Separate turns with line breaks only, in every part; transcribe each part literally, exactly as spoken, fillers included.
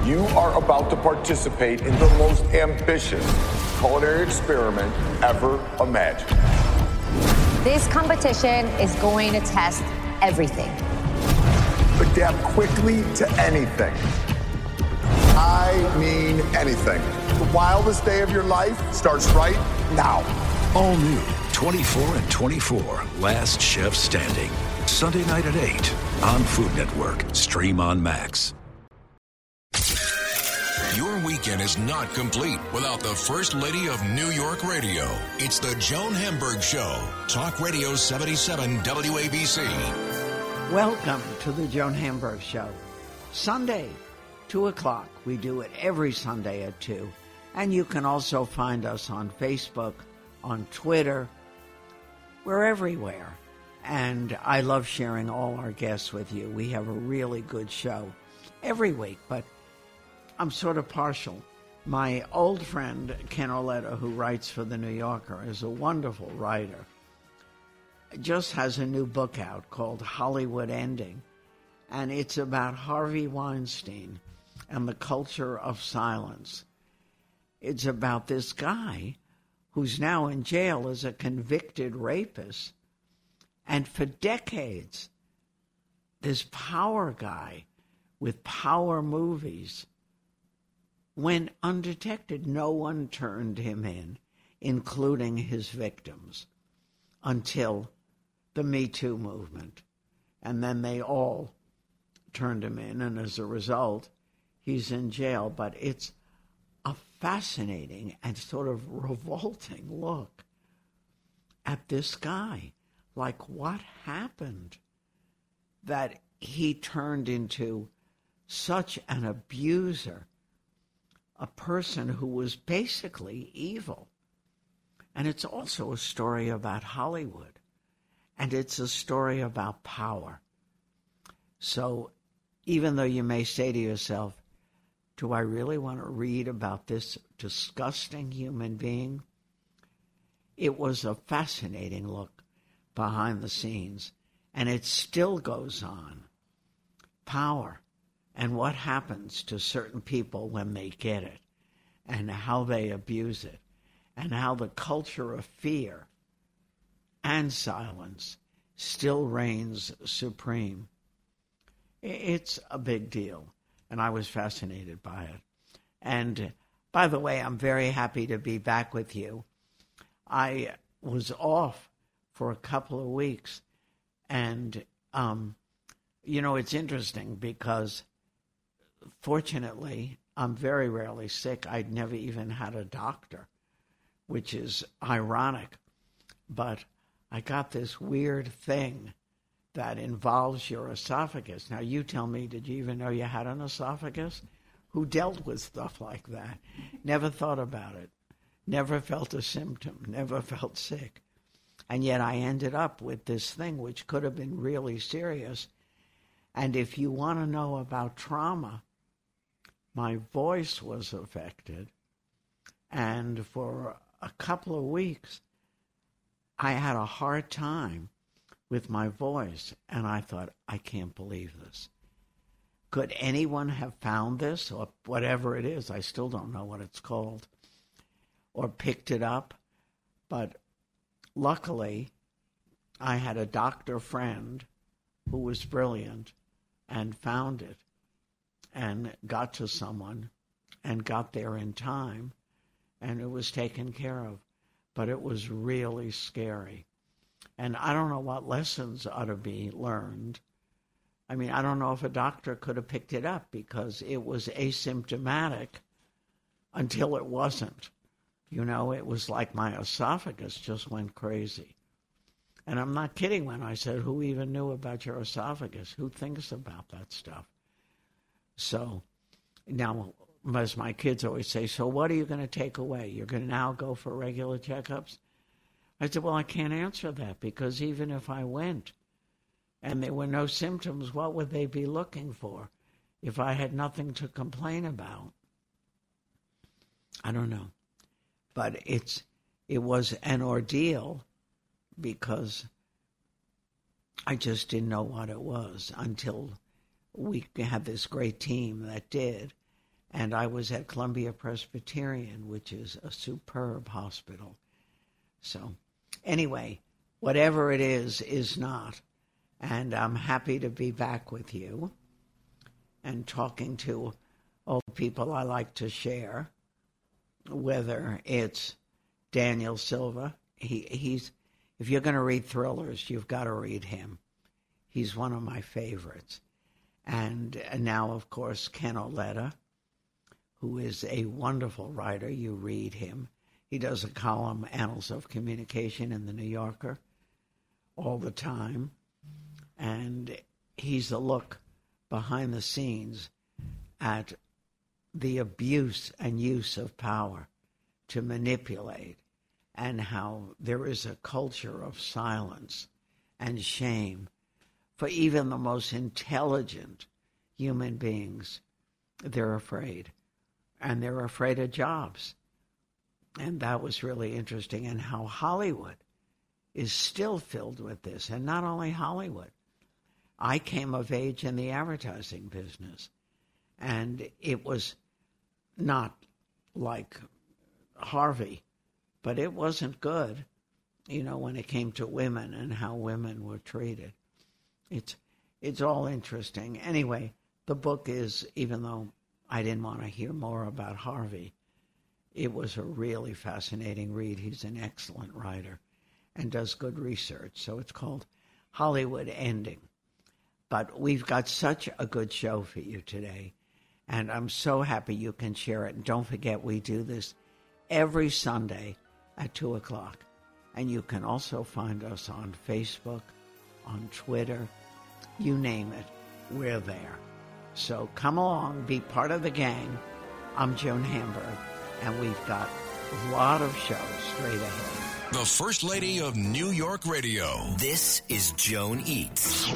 You are about to participate in the most ambitious culinary experiment ever imagined.
This competition is going to test everything.
Adapt quickly to anything. I mean anything. The wildest day of your life starts right now.
All new twenty-four and twenty-four, Last Chef Standing. Sunday night at eight on Food Network. Stream on Max.
Your weekend is not complete without the First Lady of New York Radio. It's the Joan Hamburg Show. Talk Radio seventy-seven W A B C.
Welcome to the Joan Hamburg Show. Sunday, two o'clock. We do it every Sunday at two. And you can also find us on Facebook, on Twitter. We're everywhere. And I love sharing all our guests with you. We have a really good show every week, but I'm sort of partial. My old friend, Ken Auletta, who writes for The New Yorker, is a wonderful writer. Just has a new book out called Hollywood Ending, and it's about Harvey Weinstein and the culture of silence. It's about this guy who's now in jail as a convicted rapist, and for decades, this power guy with power movies went undetected. No one turned him in, including his victims, until the Me Too movement. And then they all turned him in, and as a result, he's in jail. But it's a fascinating and sort of revolting look at this guy. Like, what happened that he turned into such an abuser, a person who was basically evil? And it's also a story about Hollywood, and it's a story about power. So even though you may say to yourself, do I really want to read about this disgusting human being? It was a fascinating look behind the scenes, and it still goes on. Power, and what happens to certain people when they get it, and how they abuse it, and how the culture of fear and silence still reigns supreme. It's a big deal, and I was fascinated by it. And by the way, I'm very happy to be back with you. I was off for a couple of weeks, and, um, you know, it's interesting because fortunately, I'm very rarely sick. I'd never even had a doctor, which is ironic. But I got this weird thing that involves your esophagus. Now, you tell me, did you even know you had an esophagus? Who dealt with stuff like that? Never thought about it. Never felt a symptom. Never felt sick. And yet I ended up with this thing which could have been really serious. And if you want to know about trauma, my voice was affected. And for a couple of weeks, I had a hard time with my voice. And I thought, I can't believe this. Could anyone have found this, or whatever it is? I still don't know what it's called, or picked it up. But luckily, I had a doctor friend who was brilliant and found it and got to someone and got there in time, and it was taken care of. But it was really scary. And I don't know what lessons ought to be learned. I mean, I don't know if a doctor could have picked it up because it was asymptomatic until it wasn't. You know, it was like my esophagus just went crazy. And I'm not kidding when I said, who even knew about your esophagus? Who thinks about that stuff? So now, as my kids always say, so what are you going to take away? You're going to now go for regular checkups? I said, well, I can't answer that because even if I went and there were no symptoms, what would they be looking for if I had nothing to complain about? I don't know. But it's it was an ordeal because I just didn't know what it was until we had this great team that did. And I was at Columbia Presbyterian, which is a superb hospital. So anyway, whatever it is, is not. And I'm happy to be back with you and talking to all the people I like to share, whether it's Daniel Silva. He, he's, if you're going to read thrillers, you've got to read him. He's one of my favorites. And, and now, of course, Ken Auletta, who is a wonderful writer. You read him. He does a column, Annals of Communication, in the New Yorker all the time. And he's a look behind the scenes at the abuse and use of power to manipulate, and how there is a culture of silence and shame for even the most intelligent human beings. They're afraid, and they're afraid of jobs. And that was really interesting, and how Hollywood is still filled with this, and not only Hollywood. I came of age in the advertising business, and it was not like Harvey, but it wasn't good, you know, when it came to women and how women were treated. It's it's all interesting. Anyway, the book is, even though I didn't want to hear more about Harvey, it was a really fascinating read. He's an excellent writer and does good research. So it's called Hollywood Ending. But we've got such a good show for you today, and I'm so happy you can share it. And don't forget, we do this every Sunday at two o'clock. And you can also find us on Facebook, on Twitter, you name it, we're there. So come along, be part of the gang. I'm Joan Hamburg, and we've got a lot of shows straight ahead.
The First Lady of New York Radio.
This is Joan Eats.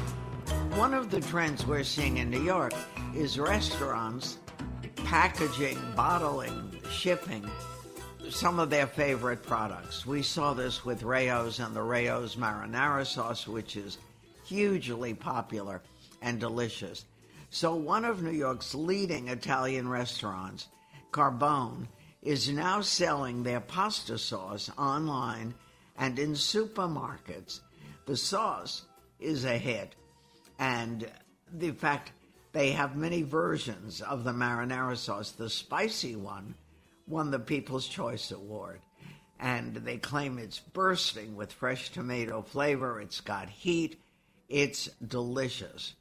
One of the trends we're seeing in New York is restaurants packaging, bottling, shipping some of their favorite products. We saw this with Rao's and the Rao's marinara sauce, which is hugely popular and delicious. So one of New York's leading Italian restaurants, Carbone, is now selling their pasta sauce online and in supermarkets. The sauce is a hit, and in fact, they have many versions of the marinara sauce. The spicy one won the People's Choice Award, and they claim it's bursting with fresh tomato flavor. It's got heat. It's delicious.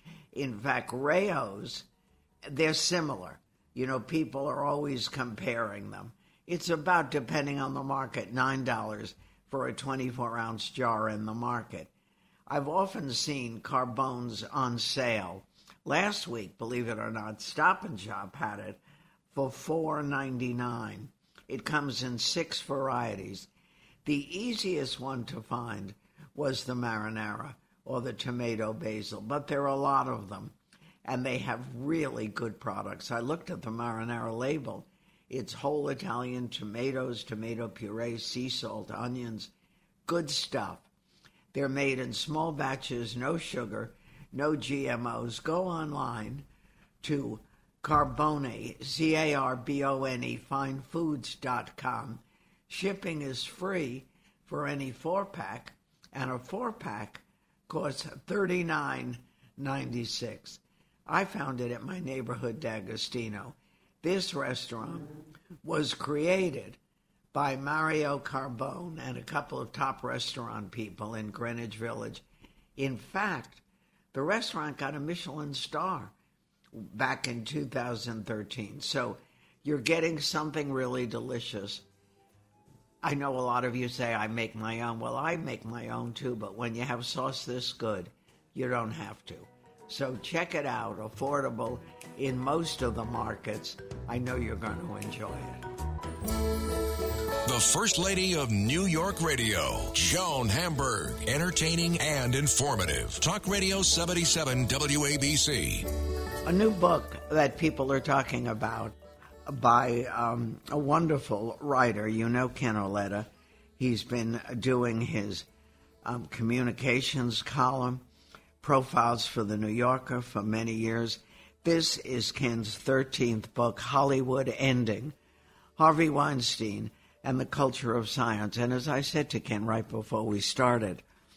In fact, Rao's, they're similar. You know, people are always comparing them. It's about, depending on the market, nine dollars for a twenty-four ounce jar in the market. I've often seen Carbones on sale. Last week, believe it or not, Stop and Shop had it for four ninety-nine. It comes in six varieties. The easiest one to find was the marinara or the tomato basil, but there are a lot of them, and they have really good products. I looked at the marinara label. It's whole Italian tomatoes, tomato puree, sea salt, onions, good stuff. They're made in small batches, no sugar, no G M Os. Go online to Carbone, C A R B O N E, fine foods dot com. Shipping is free for any four-pack, and a four-pack costs thirty-nine ninety-six. I found it at my neighborhood D'Agostino. This restaurant was created by Mario Carbone and a couple of top restaurant people in Greenwich Village. In fact, the restaurant got a Michelin star back in two thousand thirteen. So you're getting something really delicious. I know a lot of you say, I make my own. Well, I make my own too, but when you have sauce this good, you don't have to. So check it out, affordable in most of the markets. I know you're going to enjoy it.
The First Lady of New York Radio, Joan Hamburg, entertaining and informative. Talk Radio seventy-seven W A B C.
A new book that people are talking about by um, a wonderful writer. You know Ken Auletta. He's been doing his um, communications column, profiles for The New Yorker for many years. This is Ken's thirteenth book, Hollywood Ending, Harvey Weinstein and the Culture of Science. And as I said to Ken right before we started,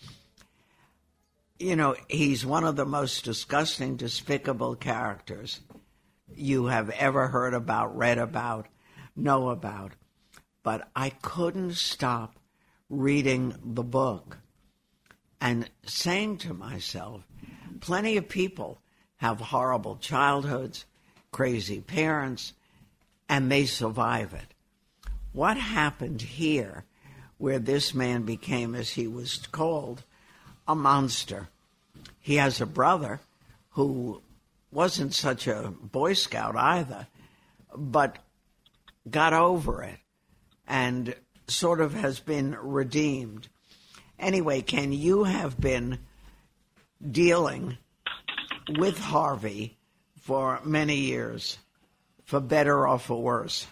you know, he's one of the most disgusting, despicable characters you have ever heard about, read about, know about. But I couldn't stop reading the book and saying to myself, plenty of people have horrible childhoods, crazy parents, and they survive it. What happened here where this man became, as he was called, a monster? He has a brother who wasn't such a Boy Scout either, but got over it and sort of has been redeemed. Anyway, Ken, you have been dealing with Harvey for many years, for better or for worse.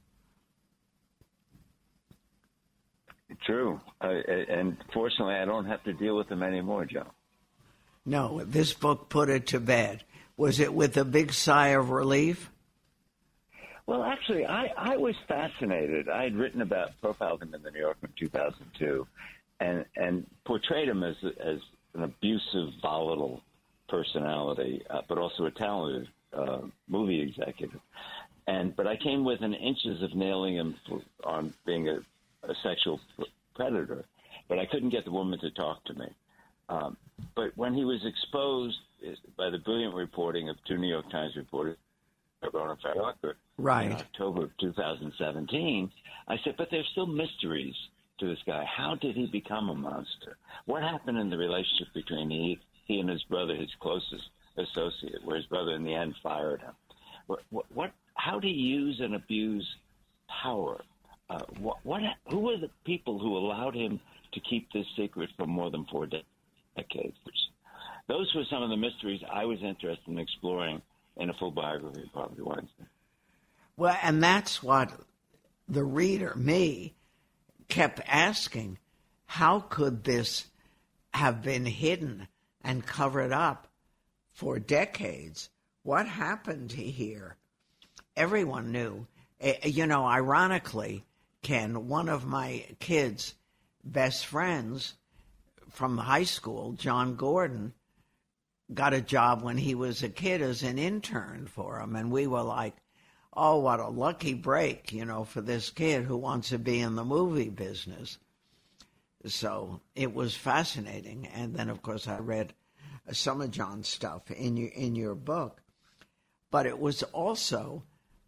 True. Uh, and fortunately, I don't have to deal with him anymore, Joe.
No, this book put it to bed. Was it with a big sigh of relief?
Well, actually, I, I was fascinated. I had written about, profiled him in the New Yorker in two thousand two, and, and portrayed him as as an abusive, volatile personality, uh, but also a talented uh, movie executive. And but I came within inches of nailing him for, on being a, a sexual predator, but I couldn't get the woman to talk to me. Um, but when he was exposed by the brilliant reporting of two New York Times reporters, Rona Farrocker,
right,
in October of two thousand seventeen, I said, but there's still mysteries to this guy. How did he become a monster? What happened in the relationship between he, he and his brother, his closest associate, where his brother in the end fired him? What, what, what how did he use and abuse power? Uh, what, what, who were the people who allowed him to keep this secret for more than four decades? Those were some of the mysteries I was interested in exploring in a full biography of Harvey Weinstein.
Well, and that's what the reader, me, kept asking. How could this have been hidden and covered up for decades? What happened here? Everyone knew. You know, ironically, Ken, one of my kids' best friends from high school, John Gordon, got a job when he was a kid as an intern for him. And we were like, oh, what a lucky break, you know, for this kid who wants to be in the movie business. So it was fascinating. And then, of course, I read some of John's stuff in your, in your book. But it was also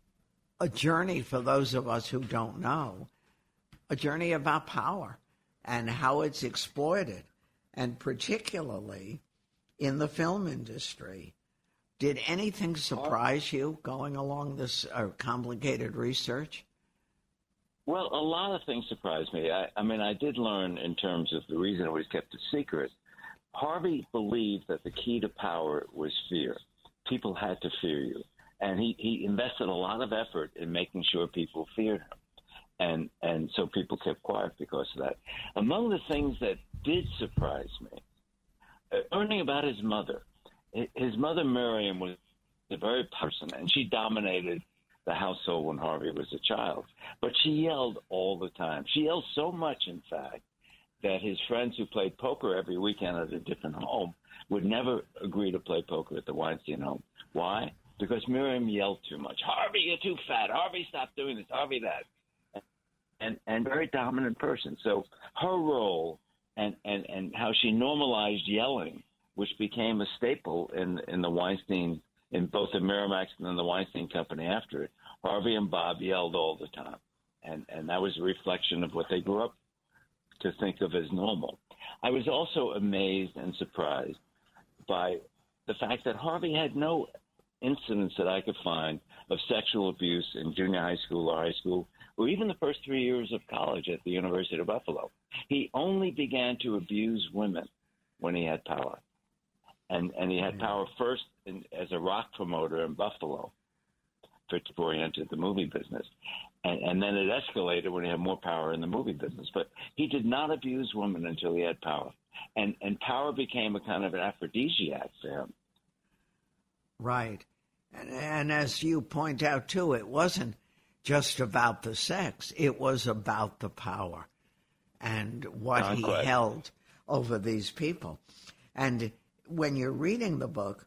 a journey for those of us who don't know, a journey about power and how it's exploited, and particularly in the film industry. Did anything surprise you going along this uh, complicated research?
Well, a lot of things surprised me. I, I mean, I did learn in terms of the reason it was kept a secret. Harvey believed that the key to power was fear. People had to fear you. And he, he invested a lot of effort in making sure people feared him. And, and so people kept quiet because of that. Among the things that did surprise me, uh, learning about his mother. His mother, Miriam, was a very person, and she dominated the household when Harvey was a child. But she yelled all the time. She yelled so much, in fact, that his friends who played poker every weekend at a different home would never agree to play poker at the Weinstein home. Why? Because Miriam yelled too much. Harvey, you're too fat. Harvey, stop doing this. Harvey, that. And and very dominant person. So her role and, and, and how she normalized yelling, which became a staple in in the Weinstein, in both the Miramax and then the Weinstein Company after it. Harvey and Bob yelled all the time. And, and that was a reflection of what they grew up to think of as normal. I was also amazed and surprised by the fact that Harvey had no incidents that I could find of sexual abuse in junior high school or high school, or even the first three years of college at the University of Buffalo. He only began to abuse women when he had power. And and he had power first in, as a rock promoter in Buffalo before he entered the movie business. And, and then it escalated when he had more power in the movie business. But he did not abuse women until he had power. And, and power became a kind of an aphrodisiac for him.
Right. And, and as you point out, too, it wasn't just about the sex. It was about the power and what
Not
he
quite.
held over these people. And when you're reading the book,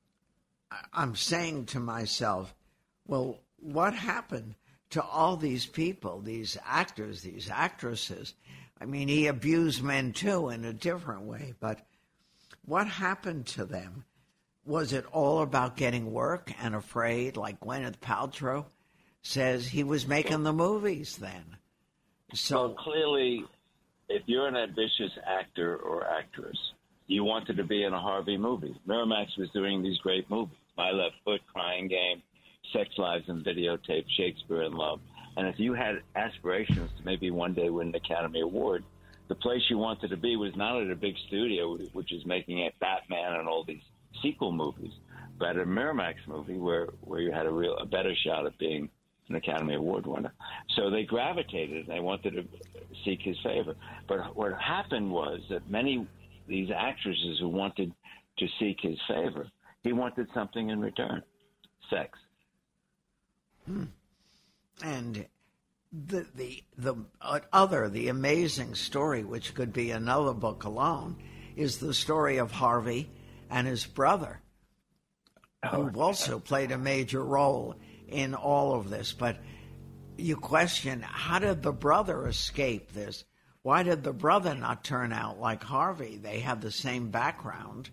I'm saying to myself, well, what happened to all these people, these actors, these actresses? I mean, he abused men, too, in a different way. But what happened to them? Was it all about getting work and afraid, like Gwyneth Paltrow says he was making the movies then? So
Well, clearly, if you're an ambitious actor or actress, you wanted to be in a Harvey movie. Miramax was doing these great movies: My Left Foot, Crying Game, Sex, Lives, and Videotape, Shakespeare in Love. And if you had aspirations to maybe one day win an Academy Award, the place you wanted to be was not at a big studio, which is making a Batman and all these sequel movies, but a Miramax movie where, where you had a real a better shot at being an Academy Award winner. So they gravitated and they wanted to seek his favor. But what happened was that many these actresses who wanted to seek his favor, he wanted something in return: sex.
Hmm. And the the the other the amazing story, which could be another book alone, is the story of Harvey and his brother, who also played a major role in all of this. But you question, how did the brother escape this? Why did the brother not turn out like Harvey? They have the same background.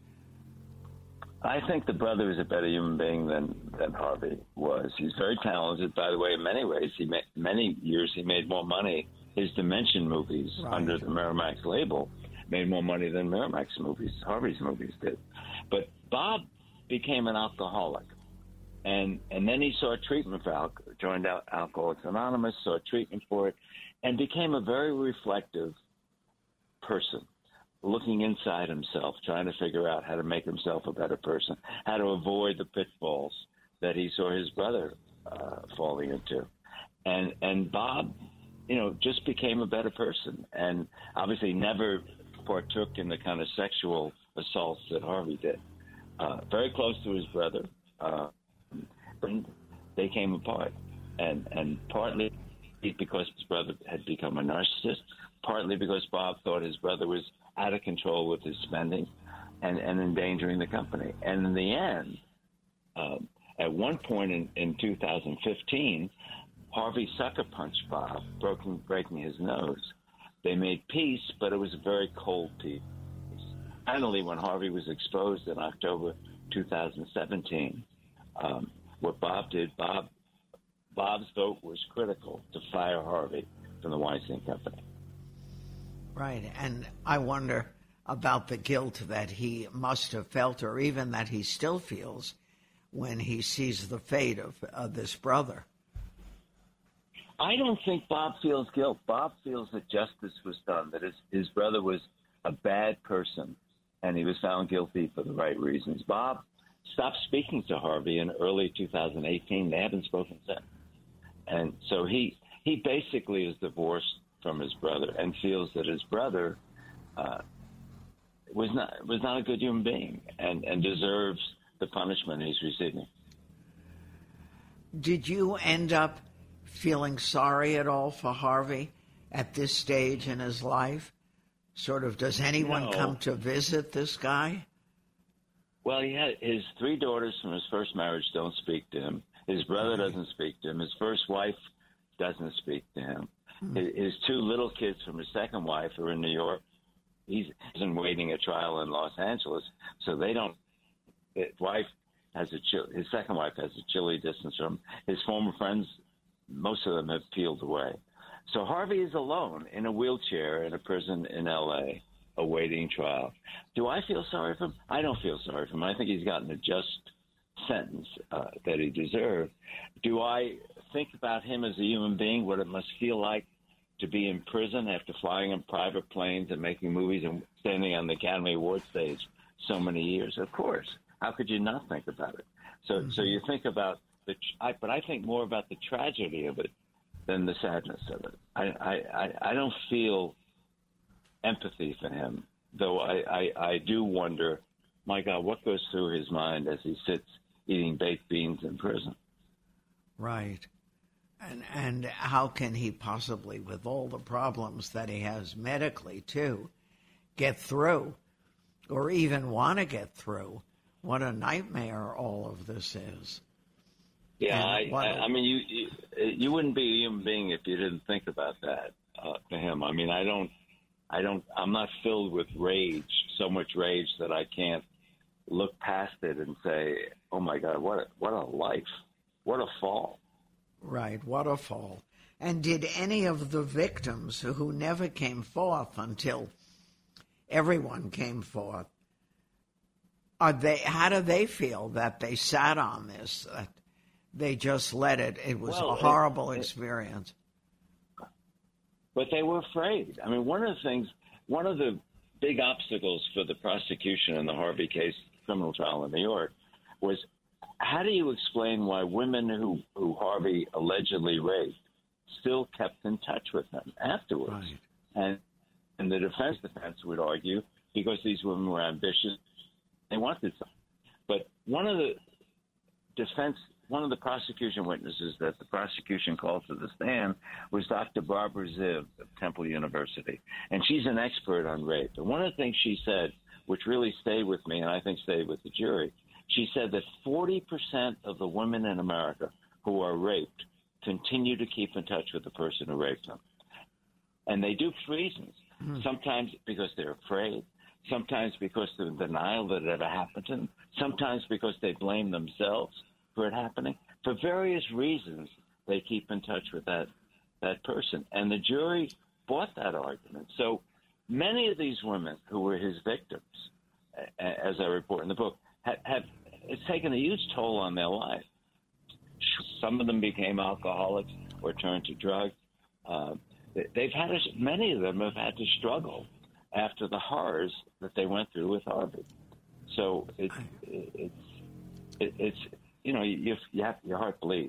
I think the brother is a better human being than, than Harvey was. He's very talented, by the way, in many ways. He made, many years he made more money. His Dimension movies
Right.
under the Miramax label made more money than Miramax movies, Harvey's movies did. But Bob became an alcoholic. And and then he saw treatment for alcohol, joined Al- Alcoholics Anonymous, saw treatment for it, and became a very reflective person, looking inside himself, trying to figure out how to make himself a better person, how to avoid the pitfalls that he saw his brother uh, falling into. And and Bob, you know, just became a better person, and obviously never partook in the kind of sexual assaults that Harvey did. Uh, very close to his brother. Uh, but they came apart, and and partly because his brother had become a narcissist, partly because Bob thought his brother was out of control with his spending and, and endangering the company. And in the end, um, at one point in, in two thousand fifteen, Harvey sucker punched Bob, broken, breaking his nose. They made peace, but it was a very cold peace. Finally, when Harvey was exposed in October two thousand seventeen, um, what Bob did, Bob Bob's vote was critical to fire Harvey from the Weinstein Company.
Right, and I wonder about the guilt that he must have felt, or even that he still feels, when he sees the fate of uh, this brother.
I don't think Bob feels guilt. Bob feels that justice was done, that his, his brother was a bad person, and he was found guilty for the right reasons. Bob stopped speaking to Harvey in early two thousand eighteen. They haven't spoken since. And so he he basically is divorced from his brother and feels that his brother uh, was not was not a good human being and, and deserves the punishment he's receiving.
Did you end up feeling sorry at all for Harvey at this stage in his life? Sort of, does anyone
No.
come to visit this guy?
Well, he had his three daughters from his first marriage don't speak to him. His brother doesn't speak to him. His first wife doesn't speak to him.
Hmm.
His, his two little kids from his second wife are in New York. He's in waiting a trial in Los Angeles, so they don't. His wife has a chill, his second wife has a chilly distance from him. His former friends, most of them have peeled away. So Harvey is alone in a wheelchair in a prison in L A awaiting trial. Do I feel sorry for him? I don't feel sorry for him. I think he's gotten a just sentence uh, that he deserved. Do I think about him as a human being, what it must feel like to be in prison after flying in private planes and making movies and standing on the Academy Award stage so many years? Of course. How could you not think about it? So, mm-hmm. so you think about the, I, but I think more about the tragedy of it than the sadness of it. I, I, I, I don't feel empathy for him, though I, I, I do wonder, my God, what goes through his mind as he sits eating baked beans in prison.
Right. And and how can he possibly, with all the problems that he has medically too, get through or even want to get through? What a nightmare all of this is.
Yeah, I,
I,
I mean, you, you you wouldn't be a human being if you didn't think about that uh, to him. I mean, I don't, I don't, I'm not filled with rage, so much rage that I can't look past it and say, oh my God, what a, what a life, what a fall.
Right, what a fall. And did any of the victims who never came forth until everyone came forth, are they? How do they feel that they sat on this? That they just let it? It was
well,
a horrible
it,
experience.
But they were afraid. I mean, one of the things, one of the big obstacles for the prosecution in the Harvey case, criminal trial in New York, was how do you explain why women who, who Harvey allegedly raped still kept in touch with him afterwards?
Right.
And and the defense defense would argue because these women were ambitious, they wanted something. But one of the defense, one of the prosecution witnesses that the prosecution called to the stand was Doctor Barbara Ziv of Temple University. And she's an expert on rape. And one of the things she said, which really stayed with me and I think stayed with the jury, she said that forty percent of the women in America who are raped continue to keep in touch with the person who raped them. And they do for reasons. Mm. Sometimes because they're afraid. Sometimes because they're in denial that it ever happened to them. Sometimes because they blame themselves for it happening. For various reasons, they keep in touch with that that person. And the jury bought that argument. So many of these women who were his victims, as I report in the book, have, have it's taken a huge toll on their life. Some of them became alcoholics or turned to drugs. Uh, they've had a, many of them have had to struggle after the horrors that they went through with Harvey. So it, it, it's it, it's you know you, you have, your heart bleeds.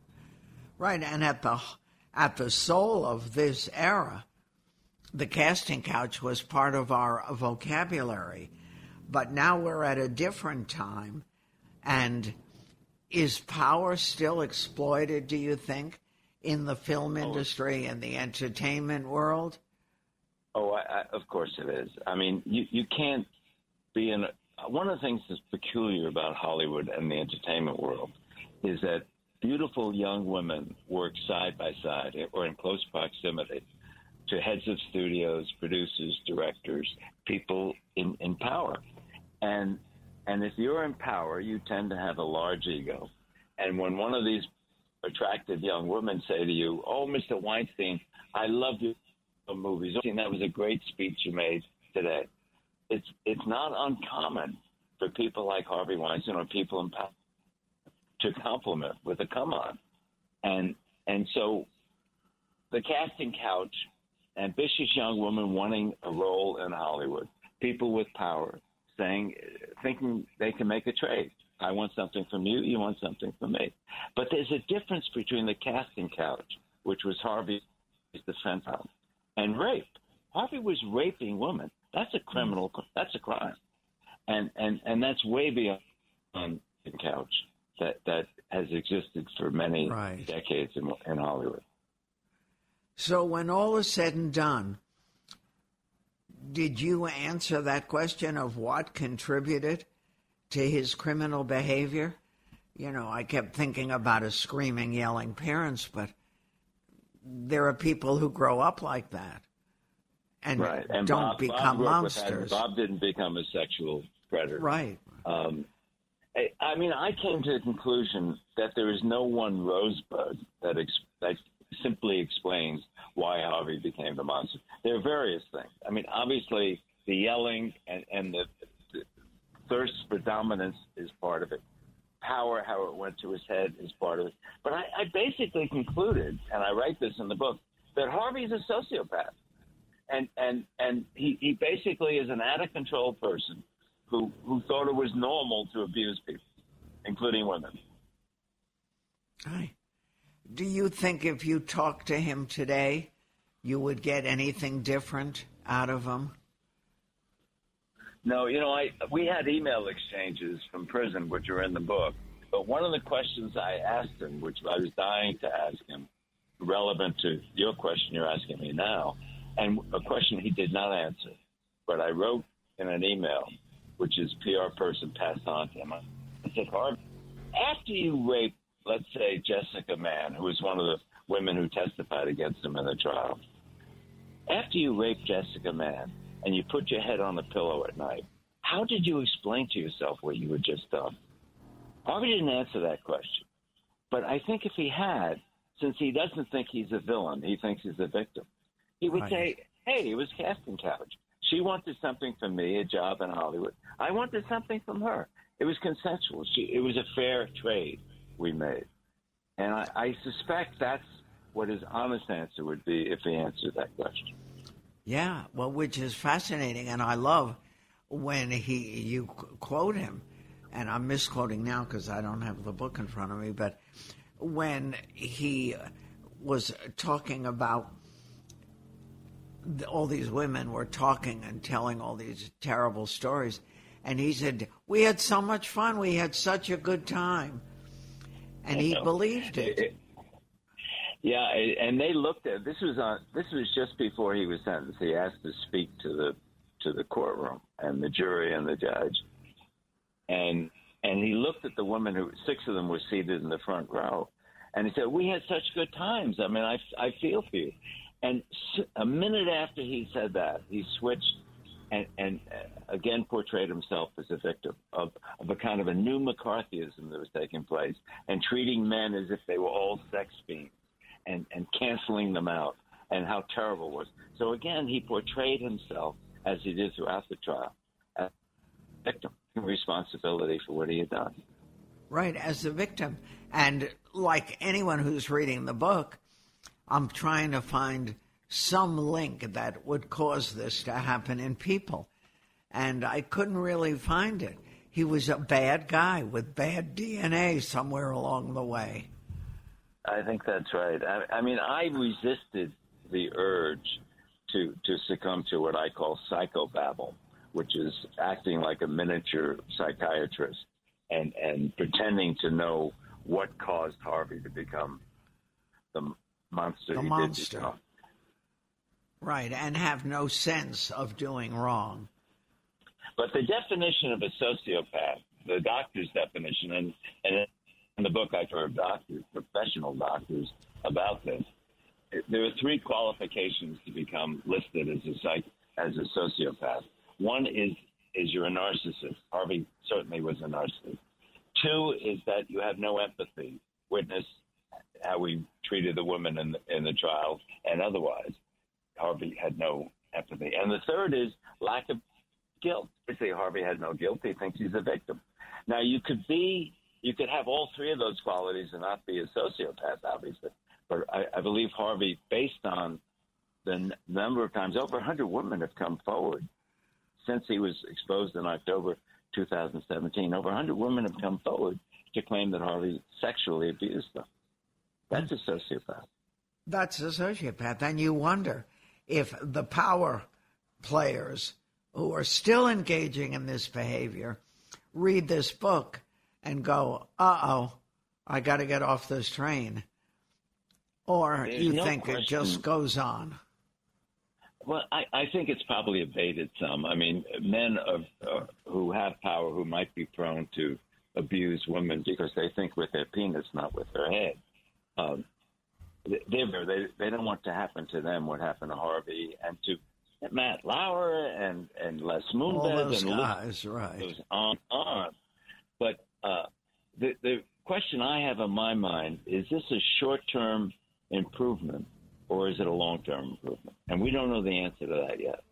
Right, and at the at the soul of this era, the casting couch was part of our vocabulary. But now we're at a different time, and is power still exploited, do you think, in the film industry and the entertainment world?
Oh, I, I, of course it is. I mean, you, you can't be in a, one of the things that's peculiar about Hollywood and the entertainment world is that beautiful young women work side by side or in close proximity to heads of studios, producers, directors, people in, in power. And and if you're in power, you tend to have a large ego. And when one of these attractive young women say to you, oh, Mister Weinstein, I love your movies. That was a great speech you made today. It's it's not uncommon for people like Harvey Weinstein or people in power to compliment with a come on. And and so the casting couch, ambitious young woman wanting a role in Hollywood, people with power saying, thinking they can make a trade. I want something from you, you want something from me. But there's a difference between the casting couch, which was Harvey's defense of, and rape. Harvey was raping women. That's a criminal, that's a crime. And and, and that's way beyond the couch that, that has existed for many right. decades in, in Hollywood.
So when all is said and done, did you answer that question of what contributed to his criminal behavior? You know, I kept thinking about his screaming, yelling parents, but there are people who grow up like that and,
right. and
don't
Bob,
become
Bob
monsters.
Bob didn't become a sexual predator.
Right.
Um, I, I mean, I came to the conclusion that there is no one rosebud that, ex- that simply explains why Harvey became the monster. There are various things. I mean, obviously, the yelling and, and the, the thirst for dominance is part of it. Power, how it went to his head, is part of it. But I, I basically concluded, and I write this in the book, that Harvey's a sociopath. And and, and he, he basically is an out-of-control person who, who thought it was normal to abuse people, including women.
Hi. Do you think if you talked to him today, you would get anything different out of him?
No, you know, I we had email exchanges from prison, which are in the book, But one of the questions I asked him, which I was dying to ask him, relevant to your question you're asking me now, and a question he did not answer, but I wrote in an email, which his P R person passed on to him. I said, Harvey, after you raped, let's say, Jessica Mann, who was one of the women who testified against him in the trial, after you raped Jessica Mann and you put your head on the pillow at night, how did you explain to yourself what you had just done? Harvey didn't answer that question. But I think if he had, since he doesn't think he's a villain, he thinks he's a victim, he would right. say, hey, it was casting couch. She wanted something from me, a job in Hollywood. I wanted something from her. It was consensual. She, it was a fair trade we made. And I, I suspect that's what his honest answer would be if he answered that question.
Yeah, well, which is fascinating. And I love when he you quote him, and I'm misquoting now because I don't have the book in front of me, but when he was talking about all these women were talking and telling all these terrible stories, and he said, we had so much fun, we had such a good time. And he believed it. it.
Yeah, and they looked at this was on this was just before he was sentenced. He asked to speak to the to the courtroom and the jury and the judge, and and he looked at the women who six of them were seated in the front row, and he said, "We had such good times. I mean, I I feel for you." And a minute after he said that, he switched and and again portrayed himself as a victim of, of a kind of a new McCarthyism that was taking place and treating men as if they were all sex fiends and, and canceling them out and how terrible it was. So again, he portrayed himself, as he did throughout the trial, as a victim, responsibility for what he had done.
Right, as a victim. And like anyone who's reading the book, I'm trying to find some link that would cause this to happen in people. And I couldn't really find it. He was a bad guy with bad D N A somewhere along the way.
I think that's right. I, I mean, I resisted the urge to, to succumb to what I call psychobabble, which is acting like a miniature psychiatrist and, and pretending to know what caused Harvey to become the monster
the
he
monster.
did become.
Right, and have no sense of doing wrong.
But the definition of a sociopath, the doctor's definition, and, and in the book I've heard doctors, professional doctors, about this, there are three qualifications to become listed as a psych, as a sociopath. One is is you're a narcissist. Harvey certainly was a narcissist. Two is that you have no empathy. Witness how we treated the women in the, in the trial and otherwise. Harvey had no empathy. And the third is lack of guilt. They say Harvey had no guilt. He thinks he's a victim. Now, you could be, you could have all three of those qualities and not be a sociopath, obviously. But I, I believe Harvey, based on the n- number of times, over one hundred women have come forward since he was exposed in October two thousand seventeen. Over one hundred women have come forward to claim that Harvey sexually abused them. That's a sociopath.
That's a sociopath. And you wonder if the power players who are still engaging in this behavior read this book and go, uh-oh, I got to get off this train. Or
There's
you
no
think
question.
It just goes on.
Well, I, I think it's probably abated some. I mean, men of, uh, who have power who might be prone to abuse women because they think with their penis, not with their head. Um, they, they they don't want to happen to them what happened to Harvey and to Matt Lauer and, and Les Moonves.
All those
and
guys, right.
Goes on on. But uh, the, the question I have in my mind, is this a short-term improvement or is it a long-term improvement? And we don't know the answer to that yet.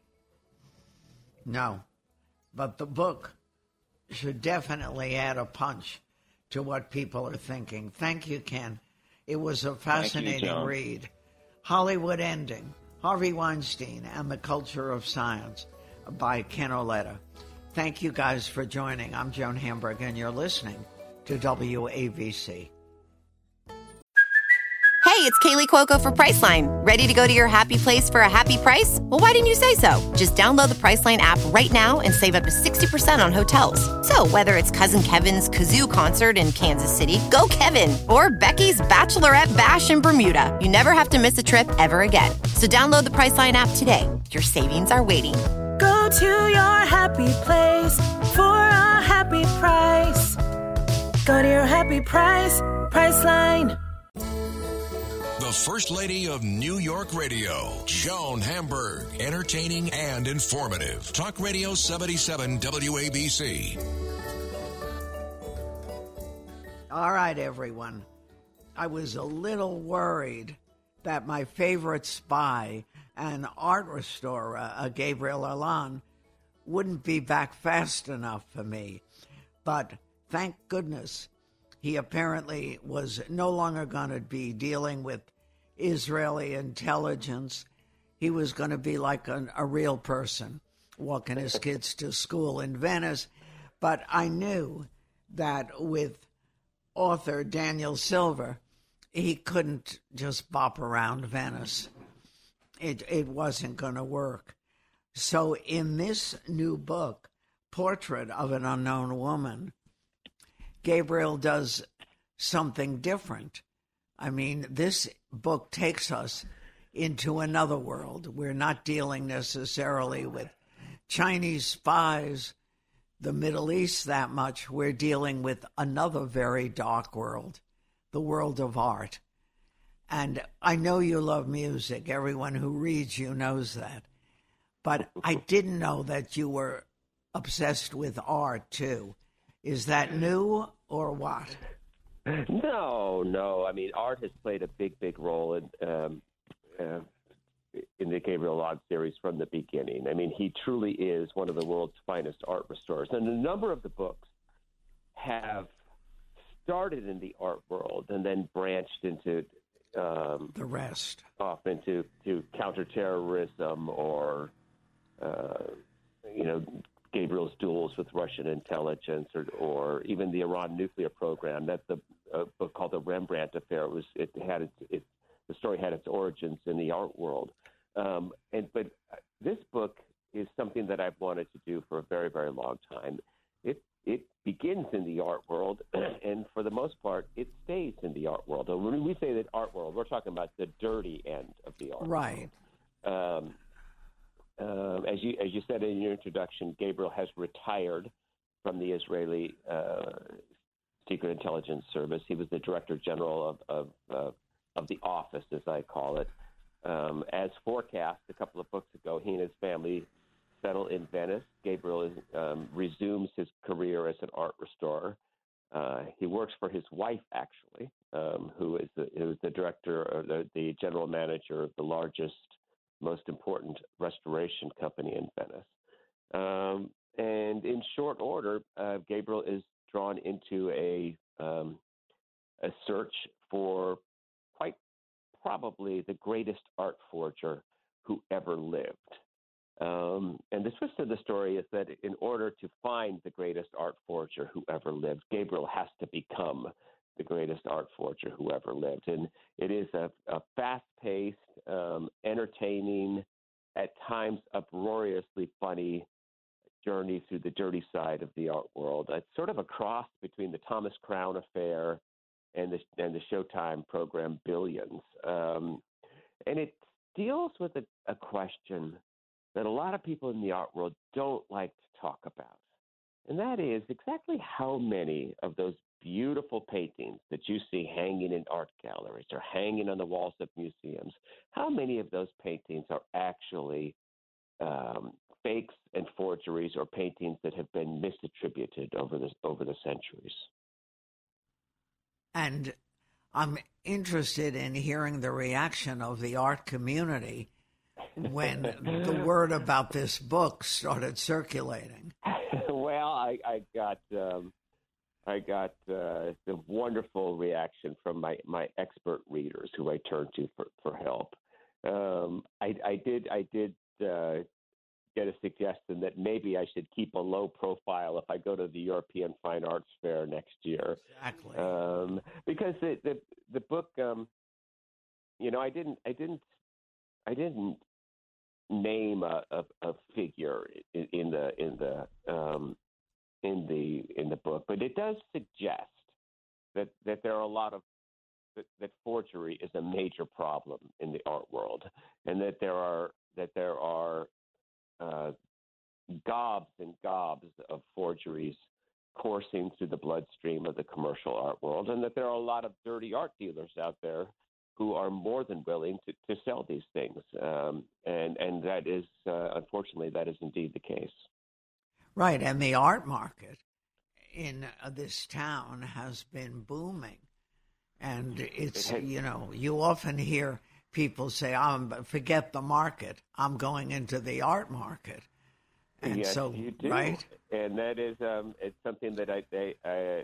No, but the book should definitely add a punch to what people are thinking. Thank you, Ken. It was a fascinating
you,
read. Hollywood Ending, Harvey Weinstein and the Culture of Science by Ken Auletta. Thank you guys for joining. I'm Joan Hamburg, and you're listening to W A B C.
Hey, Hey, it's Kaylee Cuoco for Priceline. Ready to go to your happy place for a happy price? Well, why didn't you say so? Just download the Priceline app right now and save up to sixty percent on hotels. So whether it's Cousin Kevin's Kazoo Concert in Kansas City, go Kevin, or Becky's Bachelorette Bash in Bermuda, you never have to miss a trip ever again. So download the Priceline app today. Your savings are waiting.
Go to your happy place for a happy price. Go to your happy price, Priceline.
The First Lady of New York Radio, Joan Hamburg. Entertaining and informative. Talk Radio seventy-seven W A B C.
All right, everyone. I was a little worried that my favorite spy and art restorer, uh, Gabriel Allon, wouldn't be back fast enough for me. But thank goodness he apparently was no longer going to be dealing with Israeli intelligence. He was going to be like an, a real person, walking his kids to school in Venice. But I knew that with author Daniel Silver, he couldn't just bop around Venice. It, it wasn't going to work. So in this new book, Portrait of an Unknown Woman, Gabriel does something different. I mean, this book takes us into another world. We're not dealing necessarily with Chinese spies, the Middle East that much. We're dealing with another very dark world, the world of art. And I know you love music. Everyone who reads you knows that. But I didn't know that you were obsessed with art, too. Is that new or what?
No, no. I mean, art has played a big, big role in um, uh, in the Gabriel Allon series from the beginning. I mean, he truly is one of the world's finest art restorers. And a number of the books have started in the art world and then branched into um,
the rest,
off into to counterterrorism or, uh, you know, Gabriel's duels with Russian intelligence, or, or even the Iran nuclear program. That's a, a book called The Rembrandt Affair. It was it had its, it, the story had its origins in the art world, um, and but this book is something that I've wanted to do for a very, very long time. It it begins in the art world, and for the most part, it stays in the art world. And when we say that art world, we're talking about the dirty end of the art
right.
world. Um, Uh, as you as you said in your introduction, Gabriel has retired from the Israeli uh, Secret Intelligence Service. He was the Director General of of, uh, of the office, as I call it. Um, as forecast a couple of books ago, he and his family settle in Venice. Gabriel is, um, resumes his career as an art restorer. Uh, he works for his wife, actually, um, who is the, who is the director or the, the general manager of the largest, most important restoration company in Venice. Um, and in short order, uh, Gabriel is drawn into a um, a search for quite probably the greatest art forger who ever lived. Um, and the twist of the story is that in order to find the greatest art forger who ever lived, Gabriel has to become the greatest art forger who ever lived. And it is a, a fast-paced, um, entertaining, at times uproariously funny journey through the dirty side of the art world. It's sort of a cross between the Thomas Crown Affair and the, and the Showtime program Billions. Um, and it deals with a, a question that a lot of people in the art world don't like to talk about. And that is exactly how many of those beautiful paintings that you see hanging in art galleries or hanging on the walls of museums, how many of those paintings are actually um, fakes and forgeries or paintings that have been misattributed over the, over the centuries?
And I'm interested in hearing the reaction of the art community when the word about this book started circulating.
Well, I, I got um, I got uh, the wonderful reaction from my, my expert readers who I turn to for, for help. Um, I, I did I did uh, get a suggestion that maybe I should keep a low profile if I go to the European Fine Arts Fair next year.
Exactly.
Um, because the the, the book um, you know, I didn't, I didn't, I didn't name a, a, a figure in, in the in the um, in the in the book, but it does suggest that that there are a lot of that, that forgery is a major problem in the art world, and that there are that there are uh, gobs and gobs of forgeries coursing through the bloodstream of the commercial art world, and that there are a lot of dirty art dealers out there who are more than willing to, to sell these things. Um, and, and that is, uh, unfortunately, that is indeed the case.
Right, and the art market in uh, this town has been booming. And it's, it you know, you often hear people say, um, forget the market, I'm going into the art market. And
yes,
so,
you do.
Right?
And that is um, it's something that I, I, I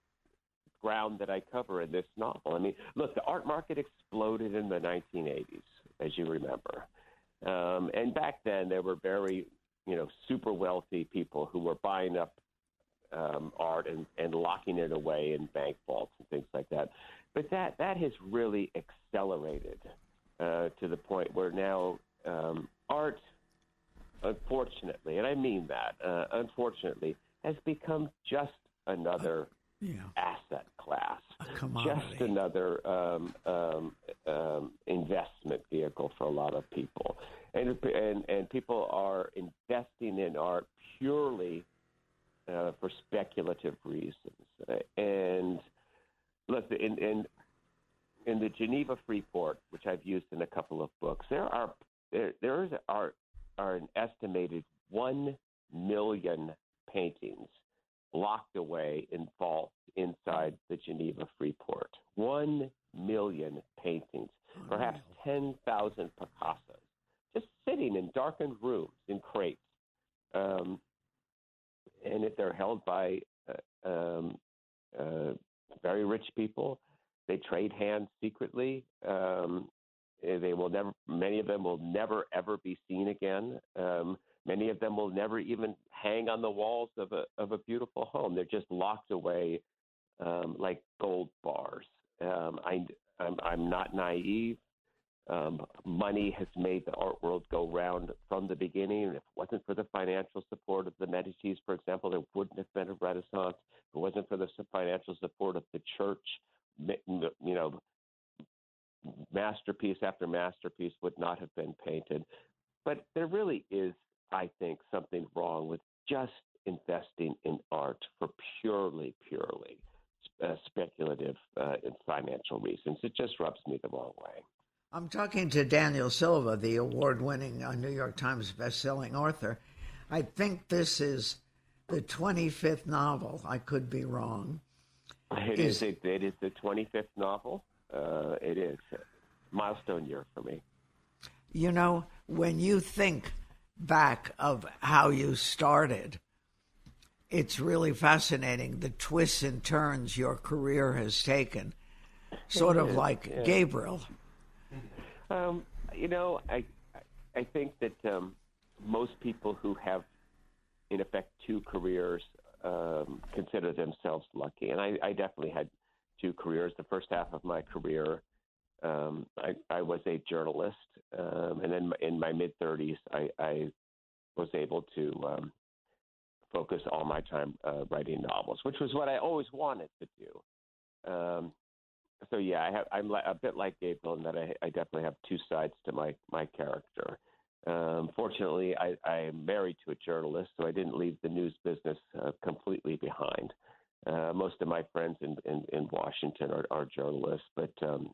ground that I cover in this novel. I mean, look, the art market exploded in the nineteen eighties, as you remember. Um, and back then, there were very, you know, super wealthy people who were buying up um, art and, and locking it away in bank vaults and things like that. But that, that has really accelerated uh, to the point where now um, art, unfortunately, and I mean that, uh, unfortunately, has become just another
yeah.
asset class,
commodity.
Just another um, um, um, investment vehicle for a lot of people. And, and, and people are investing in art purely uh, for speculative reasons. And look, in, in, in the Geneva Freeport, which I've used in a couple of books, there are there, there is art are an estimated one million paintings locked away in vaults inside the Geneva Freeport. One million paintings, perhaps ten thousand Picassos, just sitting in darkened rooms in crates. Um, and if they're held by uh, um, uh, very rich people, they trade hands secretly. Um, They will never. Many of them will never ever be seen again. Um, many of them will never even hang on the walls of a of a beautiful home. They're just locked away um, like gold bars. Um, I, I'm I'm not naive. Um, money has made the art world go round from the beginning. And if it wasn't for the financial support of the Medicis, for example, there wouldn't have been a Renaissance. If it wasn't for the financial support of the church, you know, masterpiece after masterpiece would not have been painted. But there really is, I think, something wrong with just investing in art for purely, purely uh, speculative uh, and financial reasons. It just rubs me the wrong way.
I'm talking to Daniel Silva, the award-winning uh, New York Times bestselling author. I think this is the twenty-fifth novel. I could be wrong.
It is, is it, it is the twenty-fifth novel. Uh, it is a milestone year for me.
You know, when you think back of how you started, it's really fascinating the twists and turns your career has taken, sort of like yeah. Gabriel.
Um, you know, I I think that um, most people who have, in effect, two careers um, consider themselves lucky, and I, I definitely had two careers. The first half of my career, um, I, I was a journalist, um, and then in my mid-thirties, I, I was able to um, focus all my time uh, writing novels, which was what I always wanted to do. Um, so yeah, I have, I'm a bit like Gabriel in that I, I definitely have two sides to my my character. Um, fortunately, I, I am married to a journalist, so I didn't leave the news business uh, completely behind. Uh, most of my friends in, in, in Washington are, are journalists, but um,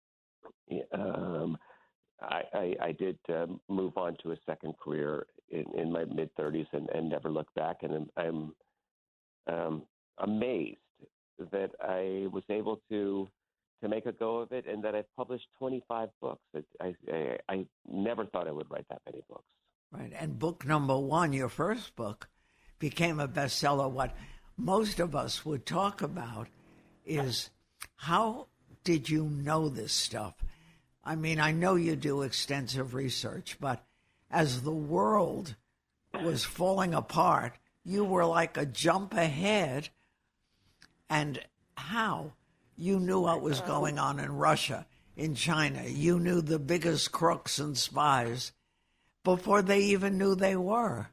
um, I, I, I did um, move on to a second career in, in my mid-thirties and, and never looked back. And I'm, I'm um, amazed that I was able to to make a go of it and that I've published twenty-five books. It, I, I, I never thought I would write that many books.
Right, and book number one, your first book, became a bestseller. What most of us would talk about is how did you know this stuff? I mean, I know you do extensive research, but as the world was falling apart, you were like a jump ahead. And how? You knew what was going on in Russia. in China. You knew the biggest crooks and spies before they even knew they were.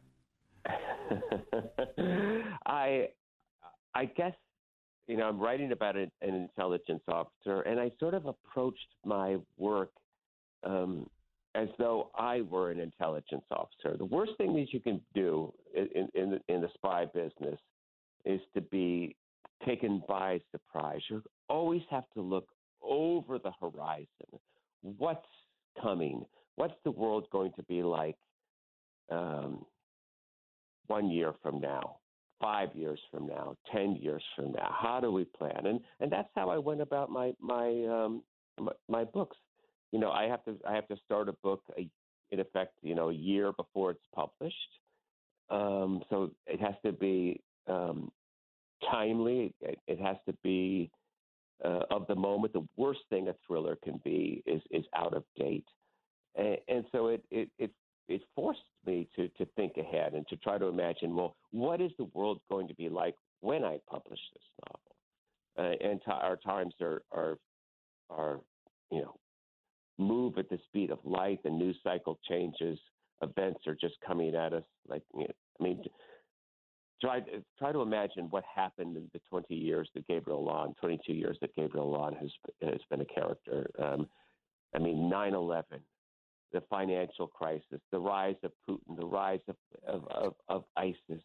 I, I guess, you know, I'm writing about an, an intelligence officer, and I sort of approached my work um, as though I were an intelligence officer. The worst thing that you can do in, in, the, in the spy business is to be taken by surprise. You always have to look over the horizon. What's coming? What's the world going to be like um, one year from now, five years from now, ten years from now? How do we plan? And and that's how I went about my my um, my, my books. You know, I have to I have to start a book a, in effect, you know, a year before it's published. Um, so it has to be um, timely. It, it has to be uh, of the moment. The worst thing a thriller can be is is out of date, and, and so it it it it forced me to to think ahead and to try to imagine, well, what is the world going to be like when I publish this novel? Uh, and t- our times are are are you know move at the speed of light. The news cycle changes. Events are just coming at us. Like you know, I mean, try try to imagine what happened in the twenty years that Gabriel Allon, twenty-two years that Gabriel Allon has has been a character. Um, I mean, nine eleven, the financial crisis, the rise of Putin, the rise of of, of, of ISIS,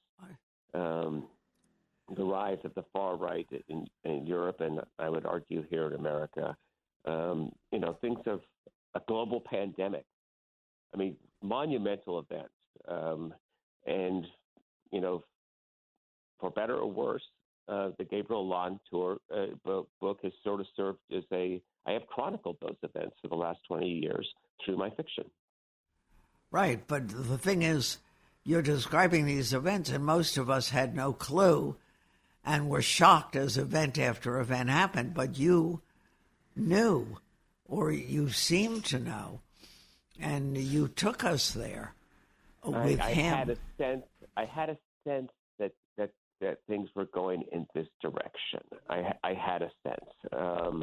um, the rise of the far right in, in Europe, and I would argue here in America. Um, you know, things of a global pandemic. I mean, monumental events. Um, and, you know, for better or worse, uh, the Gabriel Allon tour uh, book has sort of served as a, I have chronicled those events for the last twenty years through my fiction.
Right, but the thing is, you're describing these events, and most of us had no clue and were shocked as event after event happened, but you knew, or you seemed to know, and you took us there with
I, I
him.
Had a sense, I had a sense that, that, that things were going in this direction. I, I had a sense. Um,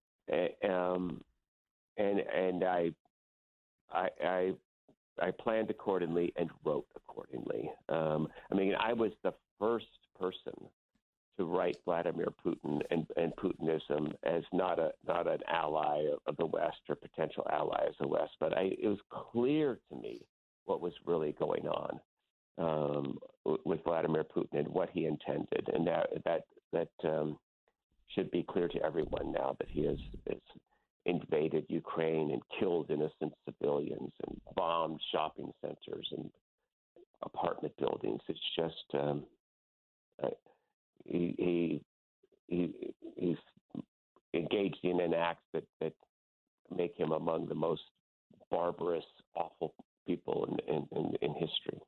um, and and I, I, I, I planned accordingly and wrote accordingly. Um, I mean, I was the first person to write Vladimir Putin and, and Putinism as not a not an ally of the West or potential ally of the West, but I, it was clear to me what was really going on um, with Vladimir Putin and what he intended, and that that that um, should be clear to everyone now that he has, has invaded Ukraine and killed innocent civilians and bombed shopping centers and apartment buildings. It's just um, I, He, he he he's engaged in an act that, that make him among the most barbarous, awful people in, in, in, in history.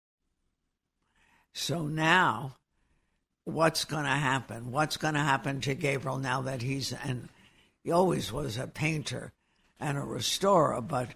So now, what's going to happen? What's going to happen to Gabriel now that he's, and he always was a painter and a restorer, but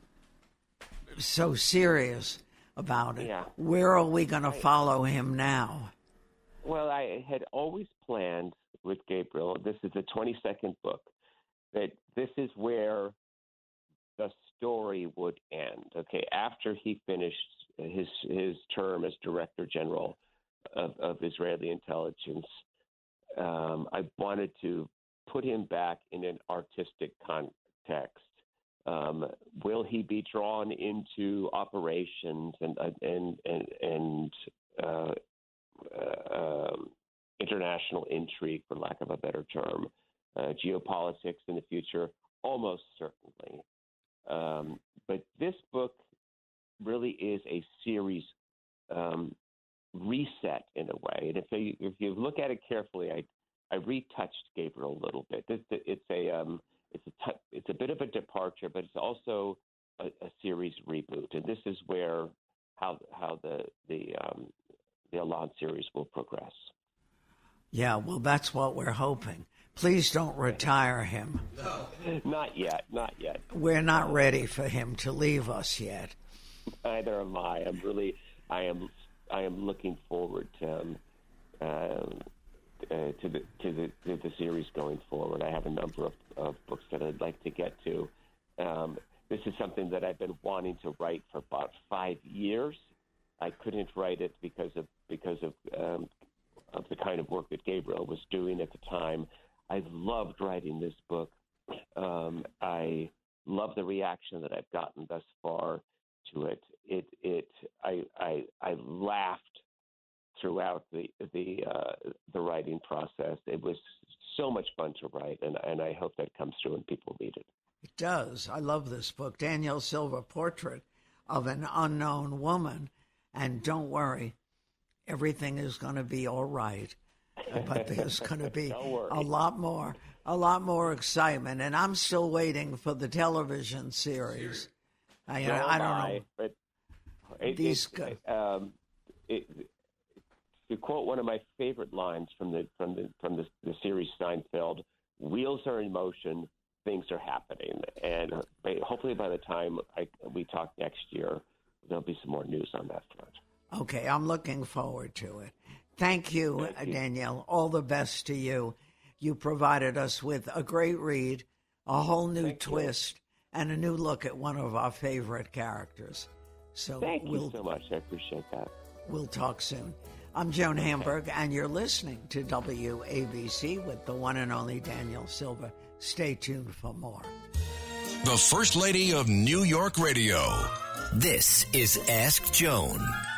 so serious about it.
Yeah.
Where are we going to follow him now?
Well, I had always planned with Gabriel, this is a twenty-second book, that this is where the story would end. Okay, after he finished his his term as Director General of, of Israeli intelligence, um, I wanted to put him back in an artistic context. Um, will he be drawn into operations and and and and uh, Uh, um, international intrigue, for lack of a better term, uh, geopolitics in the future, almost certainly. Um, but this book really is a series um, reset in a way. And if, they, if you look at it carefully, I, I retouched Gabriel a little bit. It's, it's a um, it's a t- it's a bit of a departure, but it's also a, a series reboot. And this is where how how the the um, the Allon series will progress.
Yeah, well, that's what we're hoping. Please don't retire him.
No. Not yet, not yet.
We're not ready for him to leave us yet.
Neither am I. I'm really, I am, I am looking forward to, um, uh, uh, to the to the, to the series going forward. I have a number of, of books that I'd like to get to. Um, this is something that I've been wanting to write for about five years. I couldn't write it because of because of um, of the kind of work that Gabriel was doing at the time. I loved writing this book. Um, I love the reaction that I've gotten thus far to it. It it I I, I laughed throughout the the uh, the writing process. It was so much fun to write, and and I hope that comes through and people read it.
It does. I love this book, Danielle Silva, Portrait of an Unknown Woman. And don't worry, everything is going to be all right. But there's going to be a lot more, a lot more excitement. And I'm still waiting for the television series. I,
so
I don't
I,
know.
But it,
These
it, um, it, to quote one of my favorite lines from the from the from the, the series Seinfeld, "Wheels are in motion, things are happening," and hopefully by the time I, we talk next year, there'll be some more news on that front.
Okay, I'm looking forward to it. Thank you, Thank you, Danielle. All the best to you. You provided us with a great read, a whole new Thank twist, you. and a new look at one of our favorite characters. So
Thank
we'll,
you so much. I appreciate that.
We'll talk soon. I'm Joan okay. Hamburg, and you're listening to W A B C with the one and only Danielle Silva. Stay tuned for more.
The First Lady of New York Radio.
This is Ask Joan.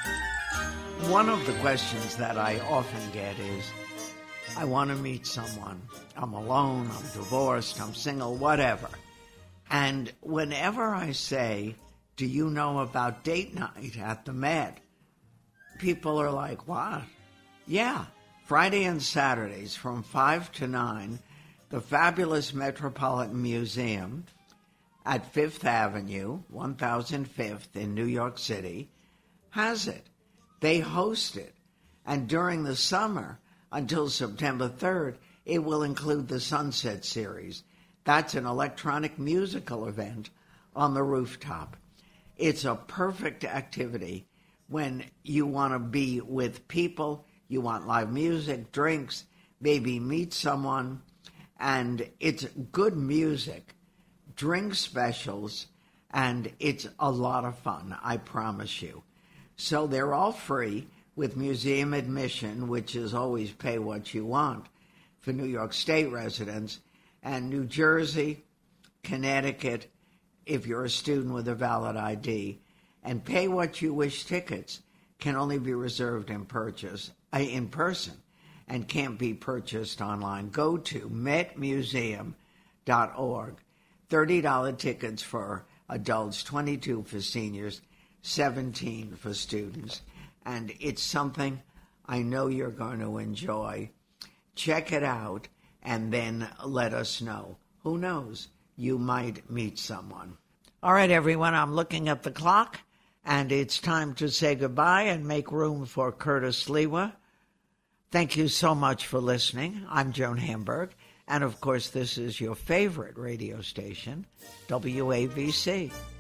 One of the questions that I often get is, I want to meet someone. I'm alone, I'm divorced, I'm single, whatever. And whenever I say, do you know about date night at the Met? People are like, what? Yeah, Friday and Saturdays from five to nine, the fabulous Metropolitan Museum at Fifth Avenue, one thousand fifth in New York City, has it. They host it. And during the summer, until September third, it will include the Sunset Series. That's an electronic musical event on the rooftop. It's a perfect activity when you want to be with people, you want live music, drinks, maybe meet someone, and it's good music, drink specials, and it's a lot of fun, I promise you. So they're all free with museum admission, which is always pay what you want for New York State residents, and New Jersey, Connecticut, if you're a student with a valid I D, and pay what you wish tickets can only be reserved in purchase uh, in person and can't be purchased online. Go to met museum dot org. thirty dollars tickets for adults, twenty-two dollars for seniors, seventeen dollars for students. And it's something I know you're going to enjoy. Check it out and then let us know. Who knows? You might meet someone. All right, everyone, I'm looking at the clock, and it's time to say goodbye and make room for Curtis Lewa. Thank you so much for listening. I'm Joan Hamburg, and of course, this is your favorite radio station, W A B C.